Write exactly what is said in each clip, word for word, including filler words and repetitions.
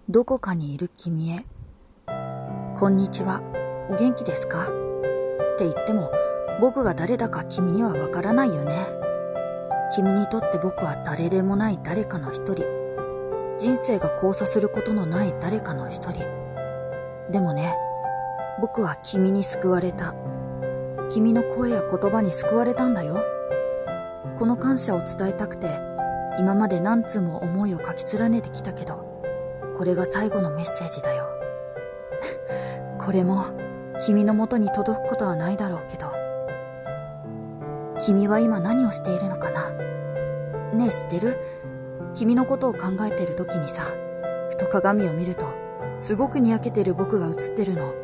どこかにいる君へ。こんにちは、お元気ですかって言っても、僕が誰だか君にはわからないよね。君にとって僕は誰でもない誰かの一人。人生が交差することのない誰かの一人。でもね、僕は君に救われた。君の声や言葉に救われたんだよ。この感謝を伝えたくて、今まで何通も思いを書き連ねてきたけど、これが最後のメッセージだよ。これも君の元に届くことはないだろうけど。君は今何をしているのかな。ねえ、知ってる？君のことを考えてる時にさ、ふと鏡を見るとすごくにやけてる僕が映ってるの。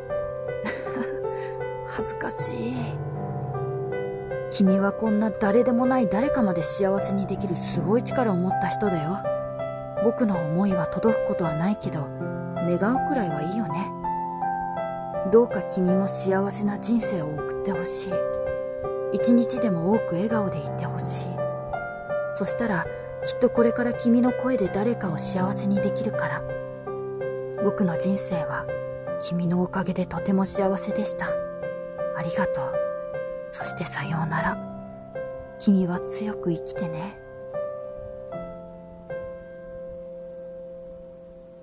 恥ずかしい。君はこんな誰でもない誰かまで幸せにできるすごい力を持った人だよ。僕の思いは届くことはないけど、願うくらいはいいよね。どうか君も幸せな人生を送ってほしい。一日でも多く笑顔でいてほしい。そしたらきっとこれから君の声で誰かを幸せにできるから。僕の人生は君のおかげでとても幸せでした。ありがとう。そしてさようなら。君は強く生きてね。